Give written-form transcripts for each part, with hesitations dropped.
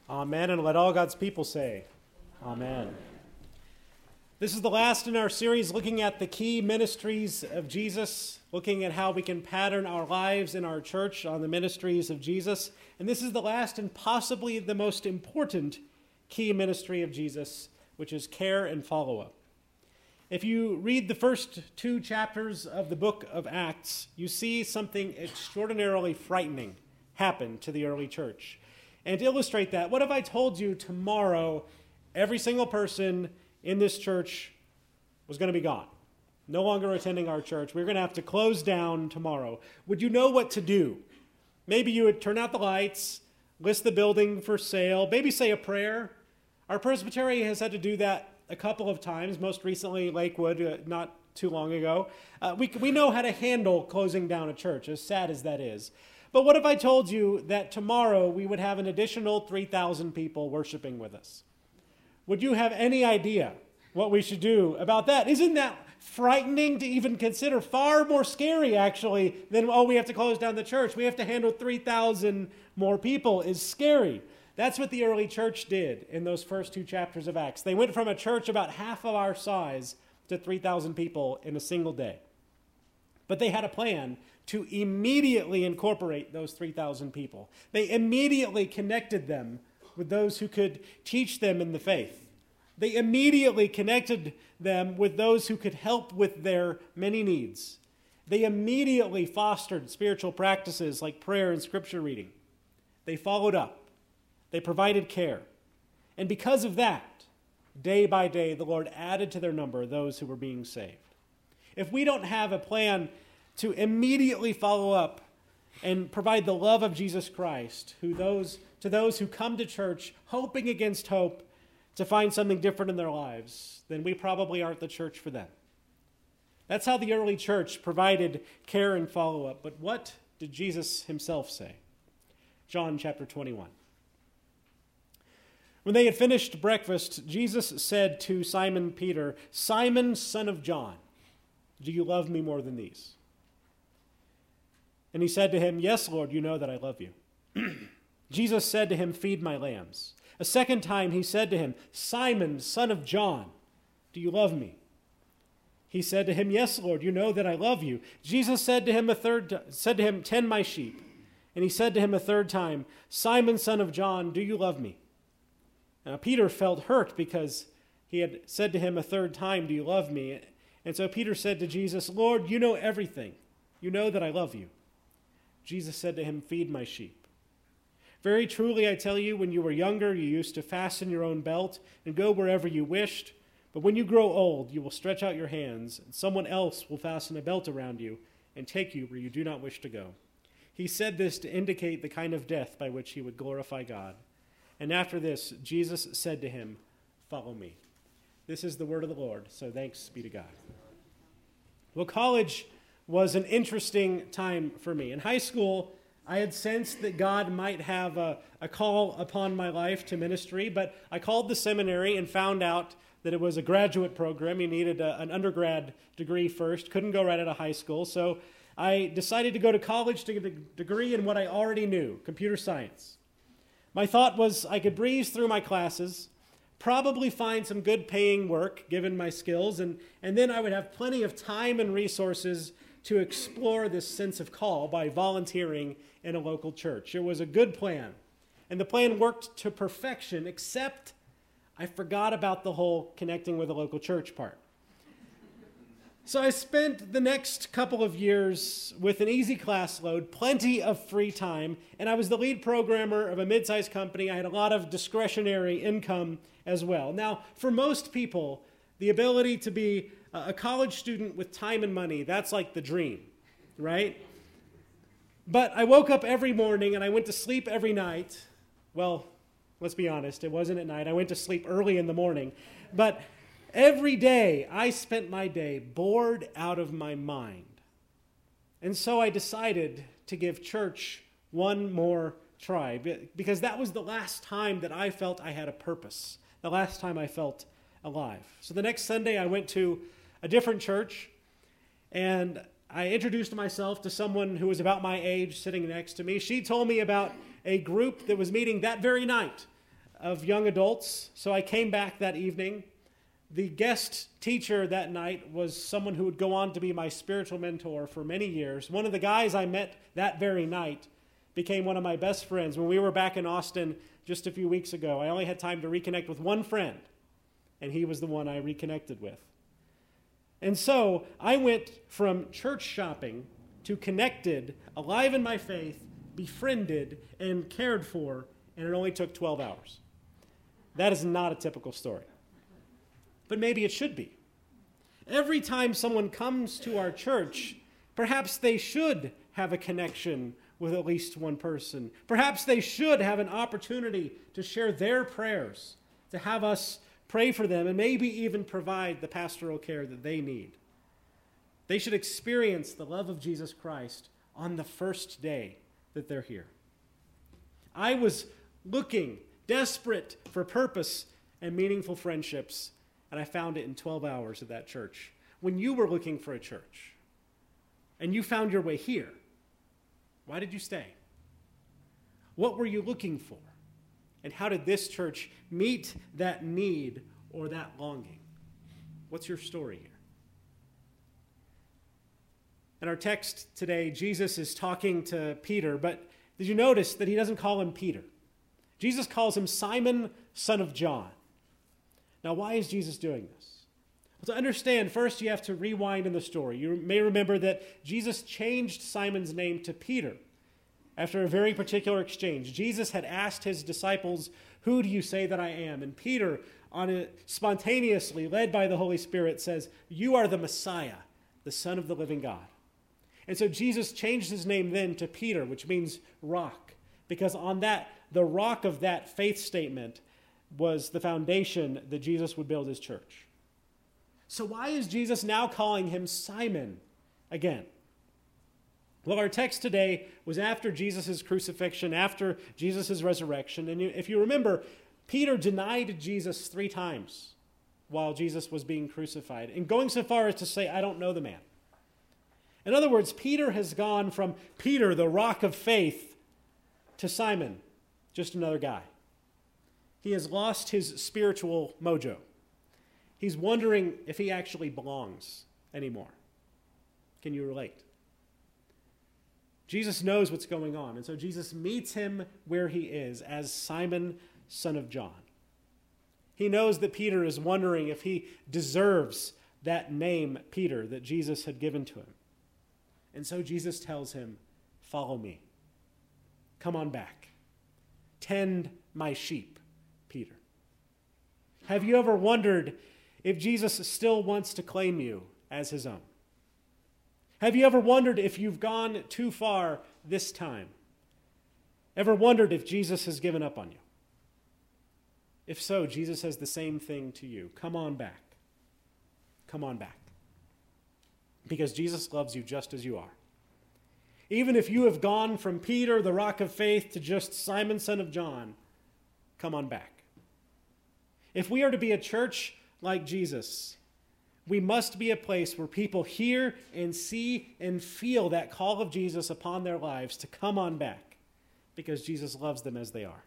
Amen, and let all God's people say, Amen. This is the last in our series looking at the key ministries of Jesus, looking at how we can pattern our lives in our church on the ministries of Jesus. And this is the last and possibly the most important key ministry of Jesus, which is care and follow-up. If you read the first two chapters of the book of Acts, you see something extraordinarily frightening happen to the early church. And to illustrate that, what if I told you tomorrow every single person in this church was going to be gone, no longer attending our church? We're going to have to close down tomorrow. Would you know what to do? Maybe you would turn out the lights, list the building for sale, maybe say a prayer. Our presbytery has had to do that a couple of times, most recently Lakewood, not too long ago. We know how to handle closing down a church, as sad as that is. But what if I told you that tomorrow we would have an additional 3,000 people worshiping with us? Would you have any idea what we should do about that? Isn't that frightening to even consider? Far more scary, actually, than, we have to close down the church. We have to handle 3,000 more people is scary. That's what the early church did in those first two chapters of Acts. They went from a church about half of our size to 3,000 people in a single day. But they had a plan to immediately incorporate those 3,000 people. They immediately connected them with those who could teach them in the faith. They immediately connected them with those who could help with their many needs. They immediately fostered spiritual practices like prayer and scripture reading. They followed up. They provided care. And because of that, day by day, the Lord added to their number those who were being saved. If we don't have a plan to immediately follow up and provide the love of Jesus Christ to those who come to church hoping against hope to find something different in their lives, then we probably aren't the church for them. That's how the early church provided care and follow-up. But what did Jesus himself say? John chapter 21. When they had finished breakfast, Jesus said to Simon Peter, "Simon, son of John, do you love me more than these?" And he said to him, "Yes, Lord, you know that I love you." Jesus said to him, "Feed my lambs." A second time he said to him, "Simon, son of John, do you love me?" He said to him, "Yes, Lord, you know that I love you." Jesus said to him, "Tend my sheep." And he said to him a third time, "Simon, son of John, do you love me?" Now Peter felt hurt because he had said to him a third time, "Do you love me?" And so Peter said to Jesus, "Lord, you know everything. You know that I love you." Jesus said to him, "Feed my sheep. Very truly I tell you, when you were younger, you used to fasten your own belt and go wherever you wished. But when you grow old, you will stretch out your hands, and someone else will fasten a belt around you and take you where you do not wish to go." He said this to indicate the kind of death by which he would glorify God. And after this, Jesus said to him, "Follow me." This is the word of the Lord, so thanks be to God. Well, college was an interesting time for me. In high school, I had sensed that God might have a call upon my life to ministry, but I called the seminary and found out that it was a graduate program. You needed an undergrad degree first, couldn't go right out of high school, so I decided to go to college to get a degree in what I already knew, computer science. My thought was I could breeze through my classes, probably find some good paying work given my skills, and then I would have plenty of time and resources to explore this sense of call by volunteering in a local church. It was a good plan, and the plan worked to perfection, except I forgot about the whole connecting with a local church part. So I spent the next couple of years with an easy class load, plenty of free time, and I was the lead programmer of a mid-sized company. I had a lot of discretionary income as well. Now, for most people, the ability to be a college student with time and money, that's like the dream, right? But I woke up every morning and I went to sleep every night. Well, let's be honest, it wasn't at night. I went to sleep early in the morning. But every day, I spent my day bored out of my mind. And so I decided to give church one more try, because that was the last time that I felt I had a purpose, the last time I felt alive. So the next Sunday, I went to a different church, and I introduced myself to someone who was about my age sitting next to me. She told me about a group that was meeting that very night of young adults, so I came back that evening. The guest teacher that night was someone who would go on to be my spiritual mentor for many years. One of the guys I met that very night became one of my best friends. When we were back in Austin just a few weeks ago, I only had time to reconnect with one friend, and he was the one I reconnected with. And so I went from church shopping to connected, alive in my faith, befriended, and cared for, and it only took 12 hours. That is not a typical story. But maybe it should be. Every time someone comes to our church, perhaps they should have a connection with at least one person. Perhaps they should have an opportunity to share their prayers, to have us pray for them, and maybe even provide the pastoral care that they need. They should experience the love of Jesus Christ on the first day that they're here. I was looking, desperate for purpose and meaningful friendships, and I found it in 12 hours at that church. When you were looking for a church and you found your way here, why did you stay? What were you looking for? And how did this church meet that need or that longing? What's your story here? In our text today, Jesus is talking to Peter, but did you notice that he doesn't call him Peter? Jesus calls him Simon, son of John. Now, why is Jesus doing this? Well, to understand, first you have to rewind in the story. You may remember that Jesus changed Simon's name to Peter after a very particular exchange. Jesus had asked his disciples, "Who do you say that I am?" And Peter, spontaneously, led by the Holy Spirit, says, "You are the Messiah, the Son of the living God." And so Jesus changed his name then to Peter, which means rock, because on that, the rock of that faith statement was the foundation that Jesus would build his church. So why is Jesus now calling him Simon again? Well, our text today was after Jesus' crucifixion, after Jesus' resurrection. And if you remember, Peter denied Jesus 3 times while Jesus was being crucified, and going so far as to say, "I don't know the man." In other words, Peter has gone from Peter, the rock of faith, to Simon, just another guy. He has lost his spiritual mojo. He's wondering if he actually belongs anymore. Can you relate? Jesus knows what's going on, and so Jesus meets him where he is as Simon, son of John. He knows that Peter is wondering if he deserves that name, Peter, that Jesus had given to him. And so Jesus tells him, "Follow me. Come on back. Tend my sheep, Peter." Have you ever wondered if Jesus still wants to claim you as his own? Have you ever wondered if you've gone too far this time? Ever wondered if Jesus has given up on you? If so, Jesus says the same thing to you. Come on back. Come on back. Because Jesus loves you just as you are. Even if you have gone from Peter, the rock of faith, to just Simon, son of John, come on back. If we are to be a church like Jesus, we must be a place where people hear and see and feel that call of Jesus upon their lives to come on back, because Jesus loves them as they are.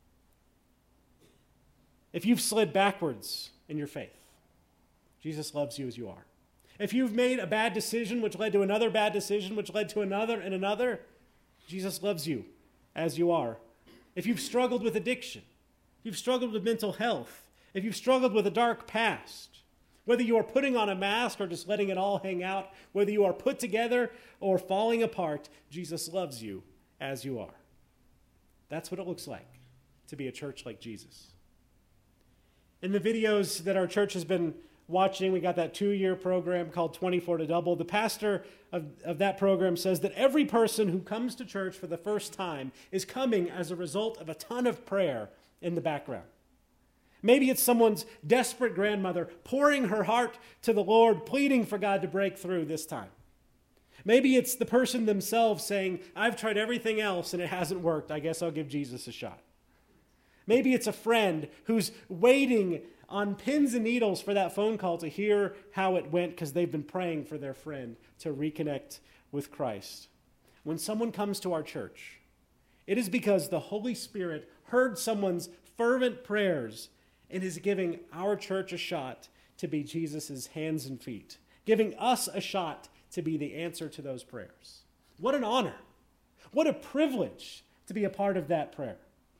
If you've slid backwards in your faith, Jesus loves you as you are. If you've made a bad decision which led to another bad decision which led to another and another, Jesus loves you as you are. If you've struggled with addiction, if you've struggled with mental health, if you've struggled with a dark past, whether you are putting on a mask or just letting it all hang out, whether you are put together or falling apart, Jesus loves you as you are. That's what it looks like to be a church like Jesus. In the videos that our church has been watching, we got that 2-year program called 24 to Double. The pastor of that program says that every person who comes to church for the first time is coming as a result of a ton of prayer in the background. Maybe it's someone's desperate grandmother pouring her heart to the Lord, pleading for God to break through this time. Maybe it's the person themselves saying, "I've tried everything else and it hasn't worked. I guess I'll give Jesus a shot." Maybe it's a friend who's waiting on pins and needles for that phone call to hear how it went because they've been praying for their friend to reconnect with Christ. When someone comes to our church, it is because the Holy Spirit heard someone's fervent prayers and is giving our church a shot to be Jesus' hands and feet, giving us a shot to be the answer to those prayers. What an honor. What a privilege to be a part of that prayer.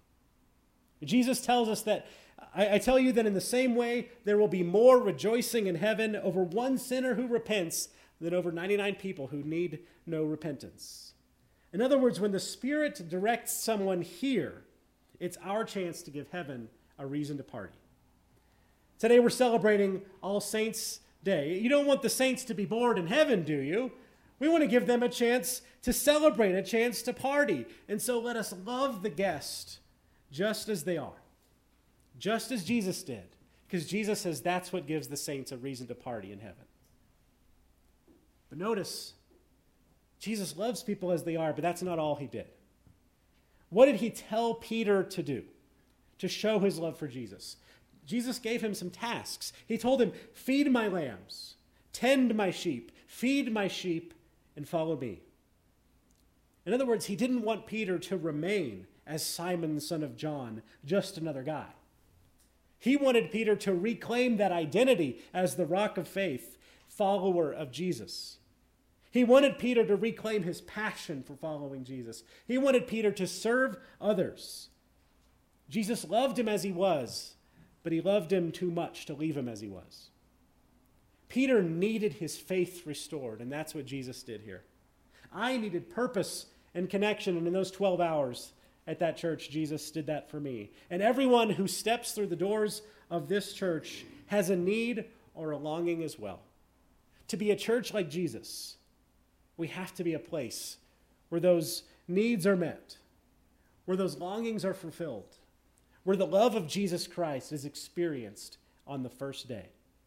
Jesus tells us that, I tell you that in the same way, there will be more rejoicing in heaven over one sinner who repents than over 99 people who need no repentance. In other words, when the Spirit directs someone here, it's our chance to give heaven a reason to party. Today we're celebrating All Saints' Day. You don't want the saints to be bored in heaven, do you? We want to give them a chance to celebrate, a chance to party. And so let us love the guest just as they are, just as Jesus did, because Jesus says that's what gives the saints a reason to party in heaven. But notice, Jesus loves people as they are, but that's not all he did. What did he tell Peter to do to show his love for Jesus? Jesus gave him some tasks. He told him, feed my lambs, tend my sheep, feed my sheep, and follow me. In other words, he didn't want Peter to remain as Simon, son of John, just another guy. He wanted Peter to reclaim that identity as the rock of faith, follower of Jesus. He wanted Peter to reclaim his passion for following Jesus. He wanted Peter to serve others. Jesus loved him as he was, but he loved him too much to leave him as he was. Peter needed his faith restored, and that's what Jesus did here. I needed purpose and connection, and in those 12 hours at that church, Jesus did that for me. And everyone who steps through the doors of this church has a need or a longing as well. To be a church like Jesus, we have to be a place where those needs are met, where those longings are fulfilled, where the love of Jesus Christ is experienced on the first day.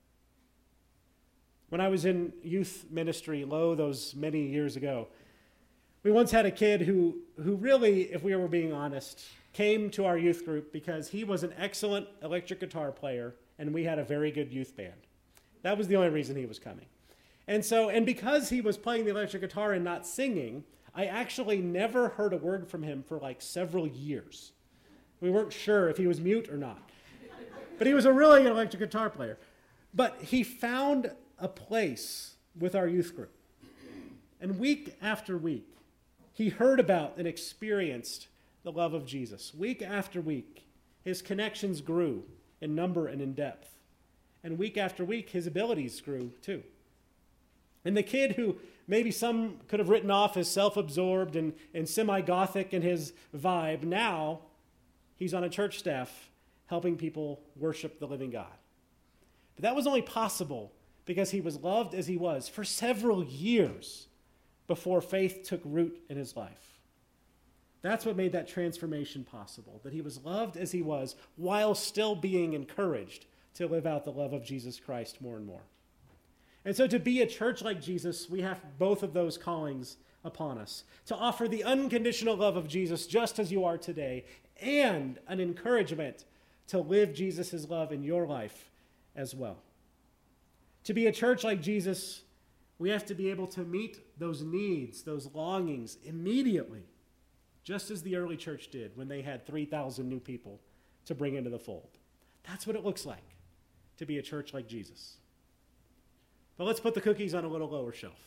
When I was in youth ministry, those many years ago, we once had a kid who really, if we were being honest, came to our youth group because he was an excellent electric guitar player and we had a very good youth band. That was the only reason he was coming. And because he was playing the electric guitar and not singing, I actually never heard a word from him for like several years. We weren't sure if he was mute or not. But he was a really good electric guitar player. But he found a place with our youth group. And week after week, he heard about and experienced the love of Jesus. Week after week, his connections grew in number and in depth. And week after week, his abilities grew too. And the kid who maybe some could have written off as self-absorbed and semi-gothic in his vibe, now he's on a church staff helping people worship the living God. But that was only possible because he was loved as he was for several years before faith took root in his life. That's what made that transformation possible, that he was loved as he was while still being encouraged to live out the love of Jesus Christ more and more. And so to be a church like Jesus, we have both of those callings upon us, to offer the unconditional love of Jesus just as you are today, and an encouragement to live Jesus' love in your life as well. To be a church like Jesus, we have to be able to meet those needs, those longings immediately, just as the early church did when they had 3,000 new people to bring into the fold. That's what it looks like to be a church like Jesus. But let's put the cookies on a little lower shelf.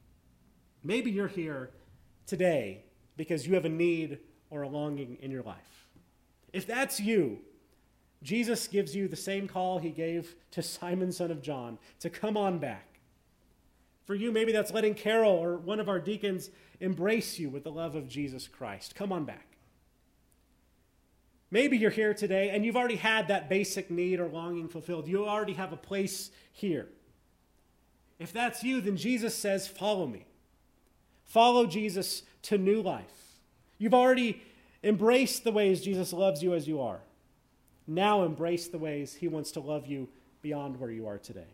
Maybe you're here today because you have a need or a longing in your life. If that's you, Jesus gives you the same call he gave to Simon, son of John, to come on back. For you, maybe that's letting Carol or one of our deacons embrace you with the love of Jesus Christ. Come on back. Maybe you're here today and you've already had that basic need or longing fulfilled. You already have a place here. If that's you, then Jesus says, follow me. Follow Jesus to new life. You've already embraced the ways Jesus loves you as you are. Now embrace the ways he wants to love you beyond where you are today.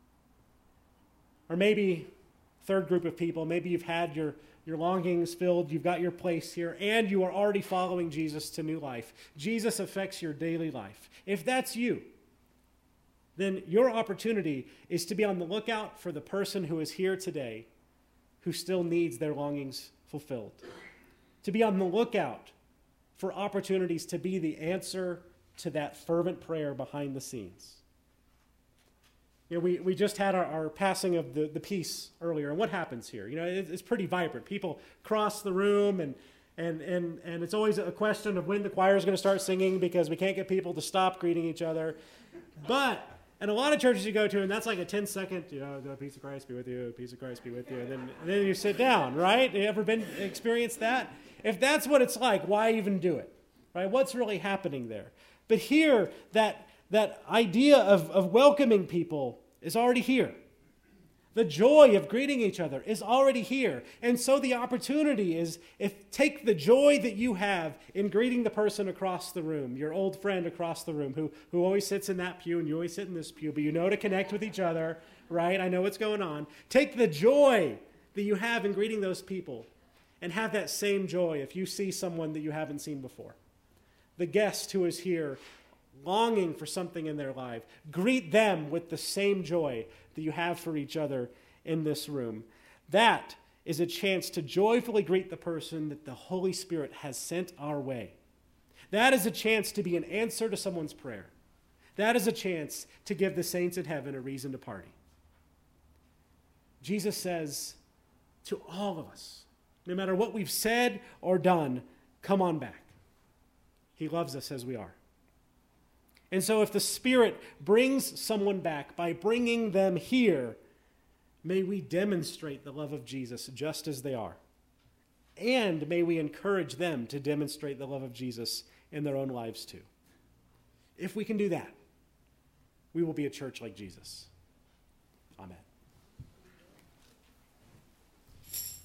Or maybe, third group of people, maybe you've had your longings filled, you've got your place here, and you are already following Jesus to new life. Jesus affects your daily life. If that's you, then your opportunity is to be on the lookout for the person who is here today who still needs their longings fulfilled. To be on the lookout for opportunities to be the answer to that fervent prayer behind the scenes. You know, we just had our passing of the peace earlier, and what happens here? You know, it's pretty vibrant. People cross the room, and it's always a question of when the choir is going to start singing because we can't get people to stop greeting each other. But in a lot of churches you go to, and that's like a 10-second, you know, the peace of Christ be with you, peace of Christ be with you, and then you sit down, right? You ever experienced that? If that's what it's like, why even do it, right? What's really happening there? But here, that idea of welcoming people is already here. The joy of greeting each other is already here. And so the opportunity is, take the joy that you have in greeting the person across the room, your old friend across the room who always sits in that pew and you always sit in this pew, but you know to connect with each other, right? I know what's going on. Take the joy that you have in greeting those people and have that same joy if you see someone that you haven't seen before. The guest who is here longing for something in their life, greet them with the same joy that you have for each other in this room. That is a chance to joyfully greet the person that the Holy Spirit has sent our way. That is a chance to be an answer to someone's prayer. That is a chance to give the saints in heaven a reason to party. Jesus says to all of us, no matter what we've said or done, come on back. He loves us as we are. And so if the Spirit brings someone back by bringing them here, may we demonstrate the love of Jesus just as they are. And may we encourage them to demonstrate the love of Jesus in their own lives too. If we can do that, we will be a church like Jesus. Amen.